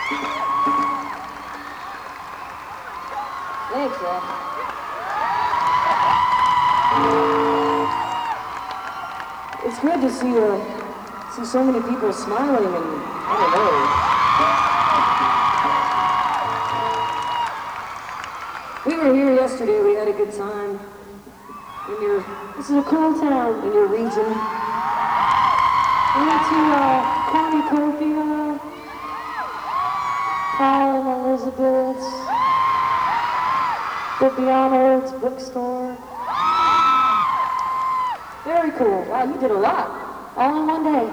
Thanks, man. It's good to see so many people smiling and, I don't know. We were here yesterday, we had a good time. This is a cool town in your region. We went to Cornucopia, Paul and Elizabeth's, the Beyond Old's bookstore. Very cool. Wow, you did a lot. All in one day.